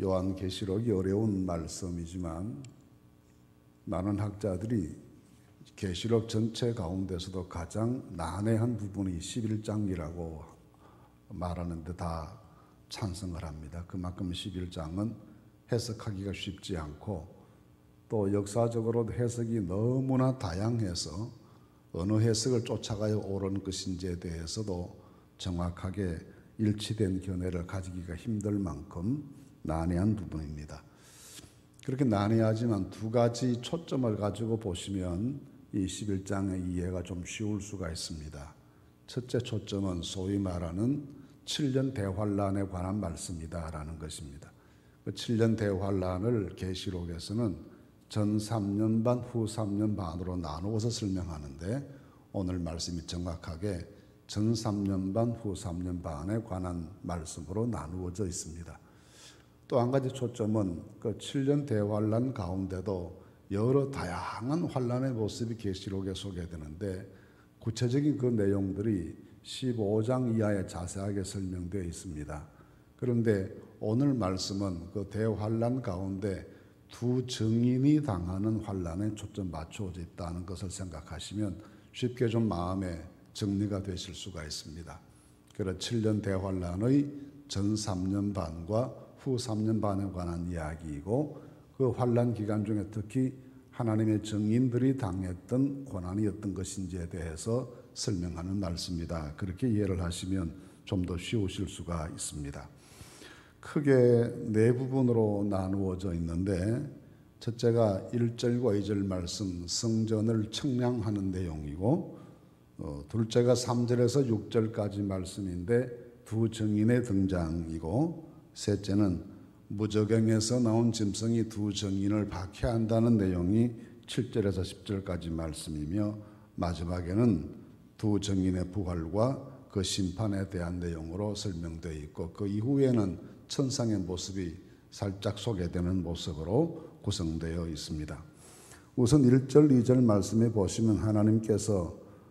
요한계시록이 어려운 말씀이지만 많은 학자들이 계시록 전체 가운데서도 가장 난해한 부분이 11장이라고 말하는데 다 찬성을 합니다. 그만큼 11장은 해석하기가 쉽지 않고 또 역사적으로도 해석이 너무나 다양해서 어느 해석을 쫓아가야 옳은 것인지에 대해서도 정확하게 일치된 견해를 가지기가 힘들 만큼 난해한 부분입니다. 그렇게 난해하지만 두 가지 초점을 가지고 보시면 이 11장의 이해가 좀 쉬울 수가 있습니다. 첫째 초점은 소위 말하는 7년 대환란에 관한 말씀이다라는 것입니다. 그 7년 대환란을 계시록에서는 전 3년 반, 후 3년 반으로 나누어서 설명하는데 오늘 말씀이 정확하게 전 3년 반, 후 3년 반에 관한 말씀으로 나누어져 있습니다. 또 한 가지 초점은 그 7년 대환란 가운데도 여러 다양한 환란의 모습이 계시록에 소개되는데 구체적인 그 내용들이 15장 이하에 자세하게 설명되어 있습니다. 그런데 오늘 말씀은 그 대환란 가운데 두 증인이 당하는 환란에 초점 맞춰져 있다는 것을 생각하시면 쉽게 좀 마음에 정리가 되실 수가 있습니다. 그래서 7년 대환란의 전 3년 반과 후 3년 반에 관한 이야기이고 그 환란 기간 중에 특히 하나님의 증인들이 당했던 고난이 어떤 것인지에 대해서 설명하는 말씀이다. 그렇게 이해를 하시면 좀 더 쉬우실 수가 있습니다. 크게 네 부분으로 나누어져 있는데 첫째가 1절과 2절 말씀 성전을 청량하는 내용이고 둘째가 3절에서 6절까지 말씀인데 두 증인의 등장이고 셋째는 무저갱에서 나온 짐승이 두 증인을 박해한다는 내용이 7절에서 10절까지 말씀이며 마지막에는 두 증인의 부활과 그 심판에 대한 내용으로 설명되어 있고 그 이후에는 천상의 모습이 살짝 소개되는 모습으로 구성되어 있습니다. 우선 1절, 2절 말씀에 보시면 하나님께서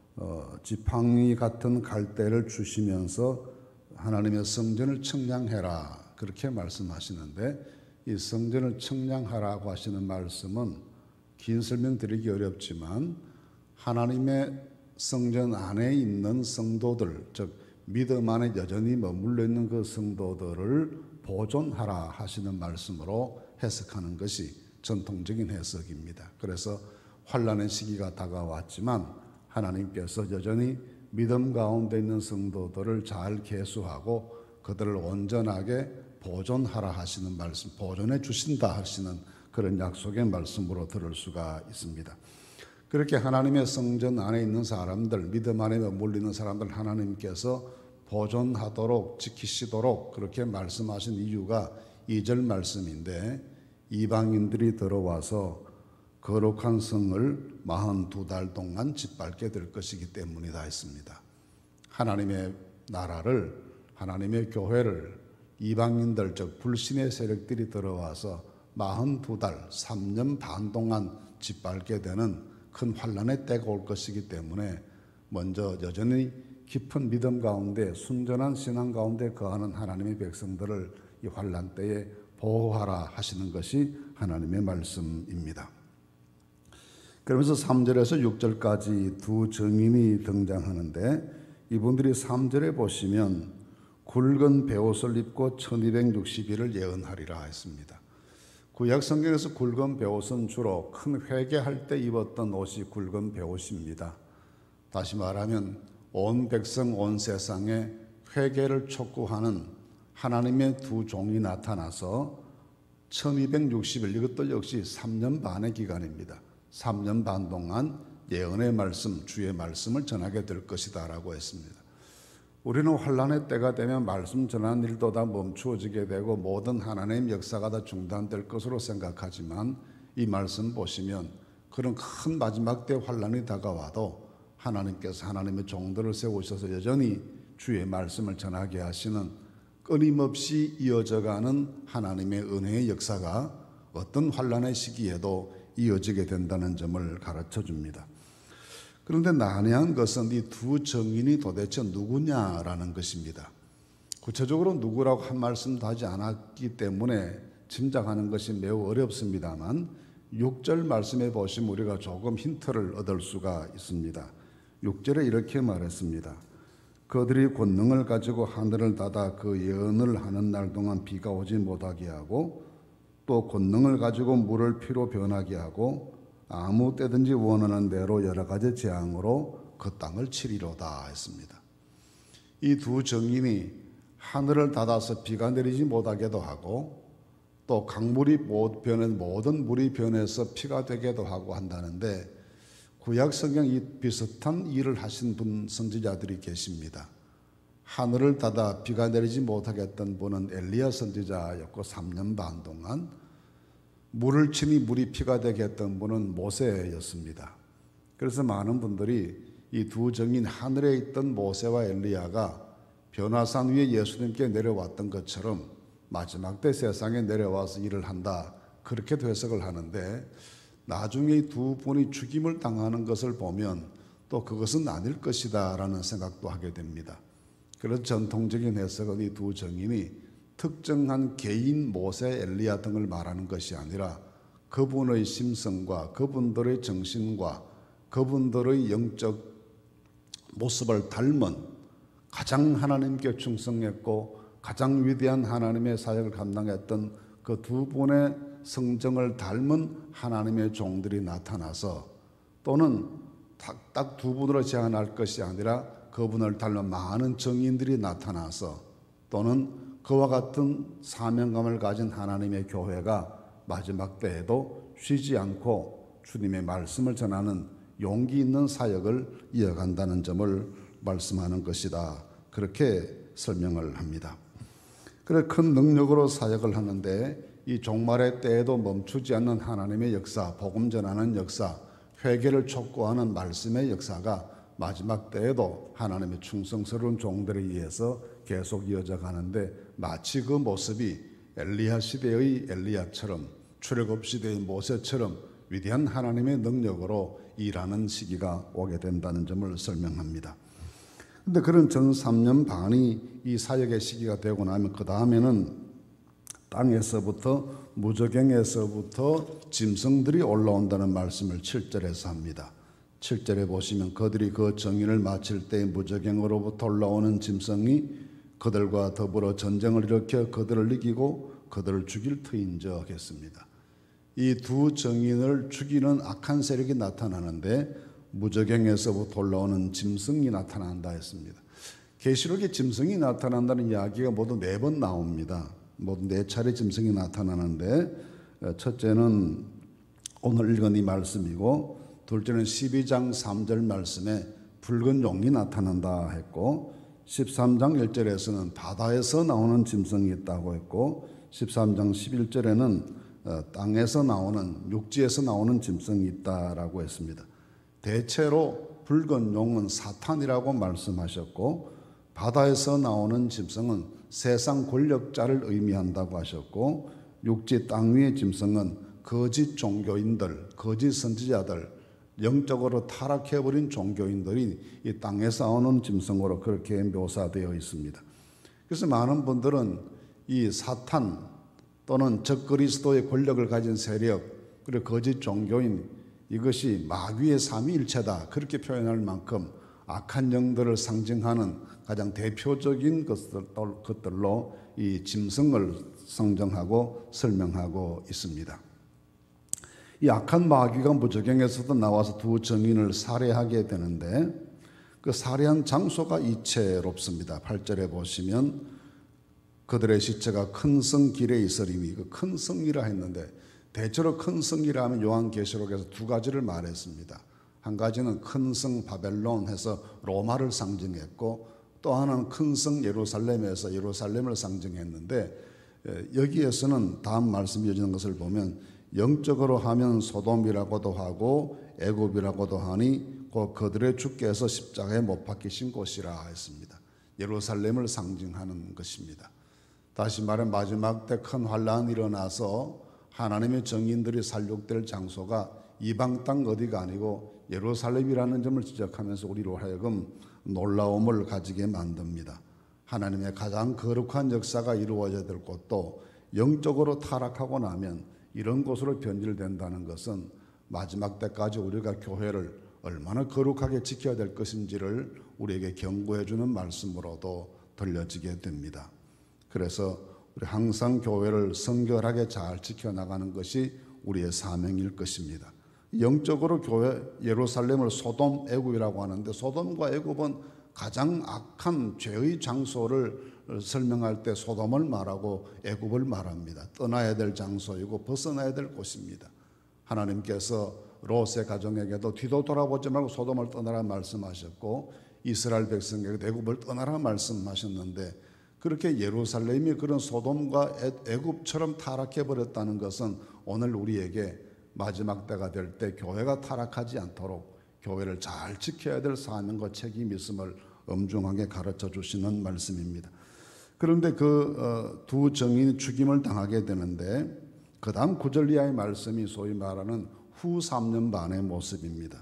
지팡이 같은 갈대를 주시면서 하나님의 성전을 청량해라 그렇게 말씀하시는데 이 성전을 청량하라고 하시는 말씀은 긴 설명 드리기 어렵지만 하나님의 성전 안에 있는 성도들 즉 믿음 안에 여전히 머물러 있는 그 성도들을 보존하라 하시는 말씀으로 해석하는 것이 전통적인 해석입니다. 그래서 환난의 시기가 다가왔지만 하나님께서 여전히 믿음 가운데 있는 성도들을 잘 계수하고 그들을 온전하게 보존하라 하시는 말씀, 보존해 주신다 하시는 그런 약속의 말씀으로 들을 수가 있습니다. 그렇게 하나님의 성전 안에 있는 사람들, 믿음 안에 머물리는 사람들 하나님께서 보존하도록 지키시도록 그렇게 말씀하신 이유가 2절 말씀인데 이방인들이 들어와서 거룩한 성을 42달 동안 짓밟게 될 것이기 때문이다 했습니다. 하나님의 나라를, 하나님의 교회를 이방인들 즉 불신의 세력들이 들어와서 42달, 3년 반 동안 짓밟게 되는 큰 환난의 때가 올 것이기 때문에 먼저 여전히 깊은 믿음 가운데 순전한 신앙 가운데 거하는 하나님의 백성들을 이 환난 때에 보호하라 하시는 것이 하나님의 말씀입니다. 그러면서 3절에서 6절까지 두 증인이 등장하는데 이분들이 3절에 보시면 굵은 베옷을 입고 1260일을 예언하리라 했습니다. 구약 성경에서 굵은 베옷은 주로 큰 회개할 때 입었던 옷이 굵은 베옷입니다. 다시 말하면 온 백성 온 세상에 회개를 촉구하는 하나님의 두 종이 나타나서 1260일 이것도 역시 3년 반의 기간입니다. 3년 반 동안 예언의 말씀, 주의 말씀을 전하게 될 것이다 라고 했습니다. 우리는 환난의 때가 되면 말씀 전하는 일도 다 멈추어지게 되고 모든 하나님의 역사가 다 중단될 것으로 생각하지만 이 말씀 보시면 그런 큰 마지막 때 환난이 다가와도 하나님께서 하나님의 종들을 세우셔서 여전히 주의 말씀을 전하게 하시는 끊임없이 이어져가는 하나님의 은혜의 역사가 어떤 환난의 시기에도 이어지게 된다는 점을 가르쳐 줍니다. 그런데 난해한 것은 이 두 증인이 도대체 누구냐라는 것입니다. 구체적으로 누구라고 한 말씀도 하지 않았기 때문에 짐작하는 것이 매우 어렵습니다만 6절 말씀에 보시면 우리가 조금 힌트를 얻을 수가 있습니다. 6절에 이렇게 말했습니다. 그들이 권능을 가지고 하늘을 닫아 그 예언을 하는 날 동안 비가 오지 못하게 하고 또 권능을 가지고 물을 피로 변하게 하고 아무 때든지 원하는 대로 여러 가지 재앙으로 그 땅을 치리로다 했습니다. 이 두 정인이 하늘을 닫아서 비가 내리지 못하게도 하고 또 강물이 모든 물이 변해서 피가 되게도 하고 한다는데 구약 성경 이 비슷한 일을 하신 선지자들이 계십니다. 하늘을 닫아 비가 내리지 못하게 했던 분은 엘리야 선지자였고 3년 반 동안, 물을 치니 물이 피가 되게 했던 분은 모세였습니다. 그래서 많은 분들이 이 두 정인 하늘에 있던 모세와 엘리야가 변화산 위에 예수님께 내려왔던 것처럼 마지막 때 세상에 내려와서 일을 한다, 그렇게 해석을 하는데 나중에 이 두 분이 죽임을 당하는 것을 보면 또 그것은 아닐 것이다 라는 생각도 하게 됩니다. 그래서 전통적인 해석은 이 두 정인이 특정한 개인 모세, 엘리야 등을 말하는 것이 아니라 그분의 심성과 그분들의 정신과 그분들의 영적 모습을 닮은 가장 하나님께 충성했고 가장 위대한 하나님의 사역을 감당했던 그 두 분의 성정을 닮은 하나님의 종들이 나타나서, 또는 딱 두 분으로 제한할 것이 아니라 그분을 닮은 많은 정인들이 나타나서, 또는 그와 같은 사명감을 가진 하나님의 교회가 마지막 때에도 쉬지 않고 주님의 말씀을 전하는 용기 있는 사역을 이어간다는 점을 말씀하는 것이다, 그렇게 설명을 합니다. 그래 큰 능력으로 사역을 하는데 이 종말의 때에도 멈추지 않는 하나님의 역사, 복음 전하는 역사, 회개를 촉구하는 말씀의 역사가 마지막 때에도 하나님의 충성스러운 종들에 의해서 계속 이어져 가는데, 마치 그 모습이 엘리야 시대의 엘리야처럼, 출애굽 시대의 모세처럼 위대한 하나님의 능력으로 일하는 시기가 오게 된다는 점을 설명합니다. 그런데 그런 전 3년 반이 이 사역의 시기가 되고 나면 그 다음에는 땅에서부터, 무저갱에서부터 짐승들이 올라온다는 말씀을 7절에서 합니다. 7절에 보시면 그들이 그 정인을 마칠 때 무저갱으로부터 올라오는 짐승이 그들과 더불어 전쟁을 일으켜 그들을 이기고 그들을 죽일 터인즉 했습니다. 이 두 정인을 죽이는 악한 세력이 나타나는데 무저갱에서부터 올라오는 짐승이 나타난다 했습니다. 계시록에 짐승이 나타난다는 이야기가 모두 4번 나옵니다. 모두 4차례 짐승이 나타나는데, 첫째는 오늘 읽은 이 말씀이고, 둘째는 12장 3절 말씀에 붉은 용이 나타난다 했고, 13장 1절에서는 바다에서 나오는 짐승이 있다고 했고, 13장 11절에는 땅에서 나오는, 육지에서 나오는 짐승이 있다라고 했습니다. 대체로 붉은 용은 사탄이라고 말씀하셨고, 바다에서 나오는 짐승은 세상 권력자를 의미한다고 하셨고, 육지 땅 위의 짐승은 거짓 종교인들, 거짓 선지자들, 영적으로 타락해버린 종교인들이 이 땅에서 나오는 짐승으로 그렇게 묘사되어 있습니다. 그래서 많은 분들은 이 사탄 또는 적그리스도의 권력을 가진 세력, 그리고 거짓 종교인, 이것이 마귀의 삼위일체다, 그렇게 표현할 만큼 악한 영들을 상징하는 가장 대표적인 것들로 이 짐승을 상정하고 설명하고 있습니다. 이 악한 마귀가 무저갱에서도 나와서 두 정인을 살해하게 되는데, 그 살해한 장소가 이채롭습니다. 8절에 보시면 그들의 시체가 큰 성 길에 있으리니, 그 큰 성이라 했는데 대체로 큰 성이라 하면 요한계시록에서 2가지를 말했습니다. 한 가지는 큰 성 바벨론 해서 로마를 상징했고, 또 하나는 큰 성 예루살렘에서 예루살렘을 상징했는데, 여기에서는 다음 말씀이 이어지는 것을 보면 영적으로 하면 소돔이라고도 하고 애굽이라고도 하니 곧 그들의 주께서 십자가에 못 박히신 곳이라 했습니다. 예루살렘을 상징하는 것입니다. 다시 말해 마지막 때 큰 환란이 일어나서 하나님의 정인들이 살육될 장소가 이방 땅 어디가 아니고 예루살렘이라는 점을 지적하면서 우리로 하여금 놀라움을 가지게 만듭니다. 하나님의 가장 거룩한 역사가 이루어져야 될 곳도 영적으로 타락하고 나면 이런 곳으로 변질된다는 것은 마지막 때까지 우리가 교회를 얼마나 거룩하게 지켜야 될 것인지를 우리에게 경고해 주는 말씀으로도 들려지게 됩니다. 그래서 우리 항상 교회를 성결하게 잘 지켜나가는 것이 우리의 사명일 것입니다. 영적으로 교회 예루살렘을 소돔 애굽이라고 하는데, 소돔과 애굽은 가장 악한 죄의 장소를 설명할 때 소돔을 말하고 애굽을 말합니다. 떠나야 될 장소이고 벗어나야 될 곳입니다. 하나님께서 롯의 가정에게도 뒤도 돌아보지 말고 소돔을 떠나라 말씀하셨고, 이스라엘 백성에게도 애굽을 떠나라 말씀하셨는데, 그렇게 예루살렘이 그런 소돔과 애굽처럼 타락해 버렸다는 것은 오늘 우리에게 마지막 때가 될 때 교회가 타락하지 않도록 교회를 잘 지켜야 될 사명과 책임이 있음을 엄중하게 가르쳐 주시는 말씀입니다. 그런데 그 두 정인이 죽임을 당하게 되는데, 그 다음 9절 이하의 말씀이 소위 말하는 후 3년 반의 모습입니다.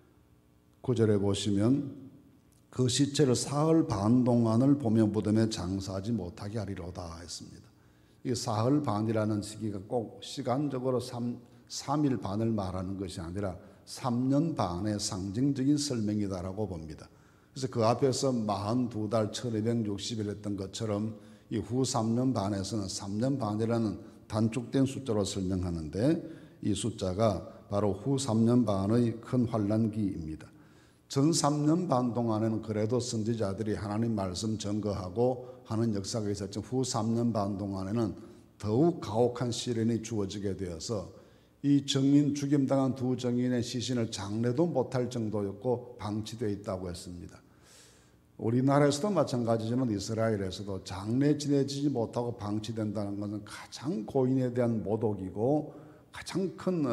9절에 보시면 그 시체를 사흘 반 동안을 보며 무덤에 장사하지 못하게 하리로다 했습니다. 이 사흘 반이라는 시기가 꼭 시간적으로 3일 반을 말하는 것이 아니라 3년 반의 상징적인 설명이다라고 봅니다. 그래서 그 앞에서 42달 1260일 했던 것처럼 이 후 3년 반에서는 3년 반이라는 단축된 숫자로 설명하는데, 이 숫자가 바로 후 3년 반의 큰 환란기입니다. 전 3년 반 동안에는 그래도 선지자들이 하나님 말씀 증거하고 하는 역사가 있었지만, 후 3년 반 동안에는 더욱 가혹한 시련이 주어지게 되어서 이 정인, 죽임당한 두 정인의 시신을 장례도 못할 정도였고 방치되어 있다고 했습니다. 우리나라에서도 마찬가지지만 이스라엘에서도 장례 지내지 못하고 방치된다는 것은 가장 고인에 대한 모독이고 가장 큰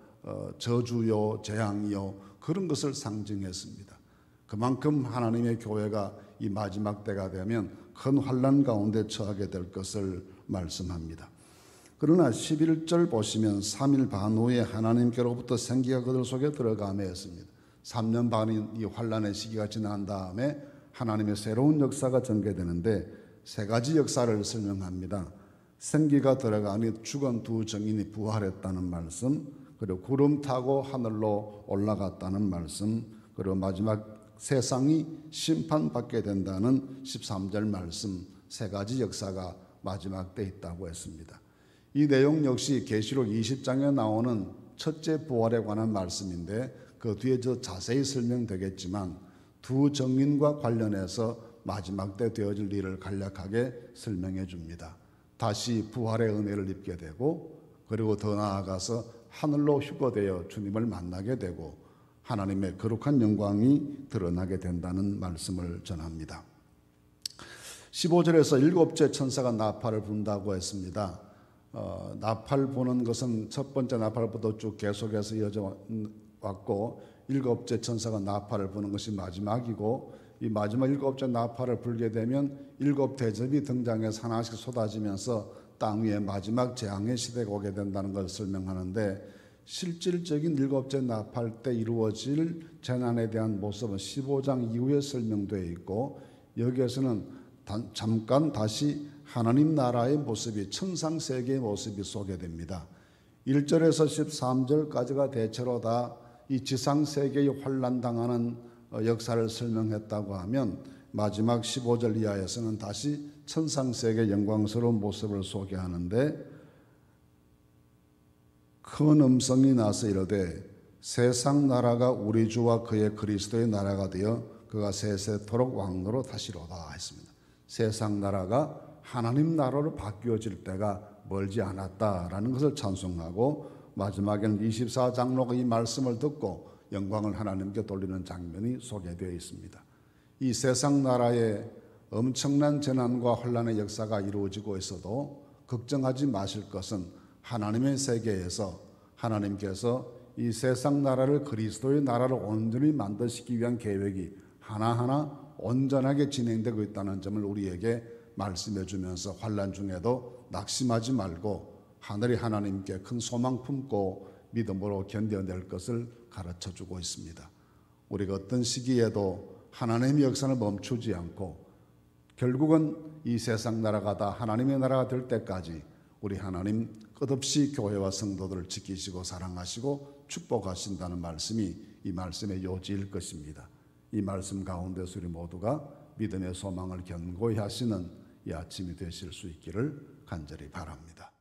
저주요, 재앙이요, 그런 것을 상징했습니다. 그만큼 하나님의 교회가 이 마지막 때가 되면 큰 환난 가운데 처하게 될 것을 말씀합니다. 그러나 11절 보시면 3일 반 후에 하나님께로부터 생기가 그들 속에 들어가며 했습니다. 3년 반인 이 환난의 시기가 지난 다음에 하나님의 새로운 역사가 전개되는데, 세 가지 역사를 설명합니다. 생기가 들어가니 죽은 두 정인이 부활했다는 말씀, 그리고 구름 타고 하늘로 올라갔다는 말씀, 그리고 마지막 세상이 심판받게 된다는 13절 말씀, 세 가지 역사가 마지막 때 있다고 했습니다. 이 내용 역시 계시록 20장에 나오는 첫째 부활에 관한 말씀인데, 그 뒤에 저 자세히 설명되겠지만 두 정인과 관련해서 마지막 때 되어질 일을 간략하게 설명해 줍니다. 다시 부활의 은혜를 입게 되고, 그리고 더 나아가서 하늘로 휴거되어 주님을 만나게 되고 하나님의 거룩한 영광이 드러나게 된다는 말씀을 전합니다. 15절에서 일곱째 천사가 나팔을 분다고 했습니다. 나팔 부는 것은 첫 번째 나팔부터 쭉 계속해서 이어져 왔고, 일곱째 천사가 나팔을 부는 것이 마지막이고, 이 마지막 일곱째 나팔을 불게 되면 일곱 대접이 등장해서 하나씩 쏟아지면서 땅 위에 마지막 재앙의 시대가 오게 된다는 것을 설명하는데, 실질적인 일곱째 나팔 때 이루어질 재난에 대한 모습은 15장 이후에 설명되어 있고, 여기에서는 잠깐 다시 하나님 나라의 모습이, 천상세계의 모습이 소개됩니다. 1절에서 13절까지가 대체로 다 이 지상세계의 환난당하는 역사를 설명했다고 하면, 마지막 15절 이하에서는 다시 천상세계의 영광스러운 모습을 소개하는데, 큰 음성이 나서 이르되 세상 나라가 우리 주와 그의 그리스도의 나라가 되어 그가 세세토록 왕노로 다시로다 했습니다. 세상 나라가 하나님 나라로 바뀌어질 때가 멀지 않았다라는 것을 찬송하고, 마지막에는 24장로가 이 말씀을 듣고 영광을 하나님께 돌리는 장면이 소개되어 있습니다. 이 세상 나라에 엄청난 재난과 혼란의 역사가 이루어지고 있어도 걱정하지 마실 것은, 하나님의 세계에서 하나님께서 이 세상 나라를 그리스도의 나라로 온전히 만드시기 위한 계획이 하나하나 온전하게 진행되고 있다는 점을 우리에게 말씀해 주면서 환난 중에도 낙심하지 말고 하늘의 하나님께 큰 소망 품고 믿음으로 견뎌낼 것을 가르쳐주고 있습니다. 우리가 어떤 시기에도 하나님의 역사를 멈추지 않고 결국은 이 세상 나라가 다 하나님의 나라가 될 때까지 우리 하나님 끝없이 교회와 성도들을 지키시고 사랑하시고 축복하신다는 말씀이 이 말씀의 요지일 것입니다. 이 말씀 가운데서 우리 모두가 믿음의 소망을 견고히 하시는 이 아침이 되실 수 있기를 간절히 바랍니다.